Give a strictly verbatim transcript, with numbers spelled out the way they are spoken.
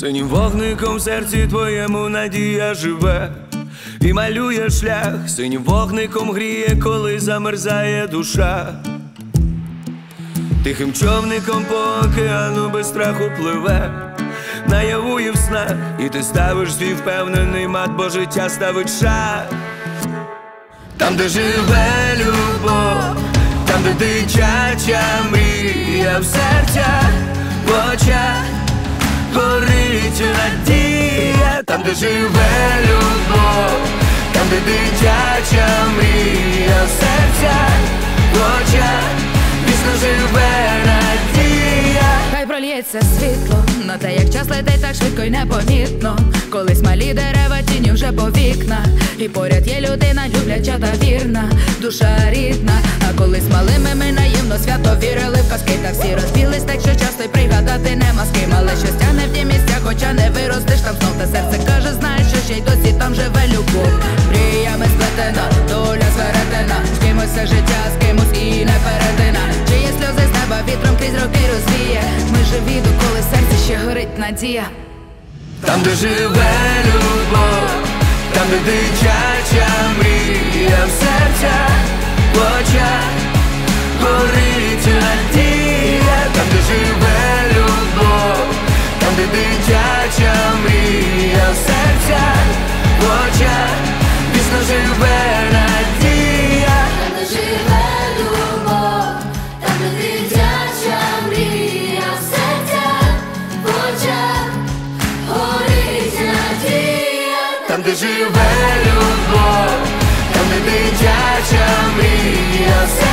Синім вогником в серці твоєму надія живе і малює шлях, синім вогником гріє, коли замерзає душа. Тихим човником по океану без страху пливе, наяву і в снах, і ти ставиш свій впевнений мат, бо життя ставить шаг. Там, де живе любов, там, де дитяча мрія, в серцях, в очах горить надія. Там, де живе любов, там, де дитяча мрія, в серцях, в очах вічно живе надія. Хай прольється світло на те, як час летить так швидко й непомітно. Колись малі дерева, тіні вже по вікнах, і поряд є людина любляча та вірна, душа рідна. А колись малими ми наївно свято вірили в казки, та всі розбілись, так що часто й пригадати нема з ким. Але щось тягне в ті місця, хоча не виростеш там знов. Та серце каже, знаєш, що ще й досі там живе любов. Мріями сплетена, доля зверетена, з кимось все життя, з кимось і не перетина. Чиї сльози з неба вітром крізь роки розвіє. Ми живі, доколи в серці ще горить надія. Там, де живе любов, там, де дитяча мрія, в серцях, в очах горить надія. Там, де живе любов, там, де дитяча мрія, в серцях, в очах вічно живе надія. Там, де живе любов, там, де дитяча мрія, в серцях, в очах горить надія. Там, де живе любов, там, де дитяча мрія, в серцях,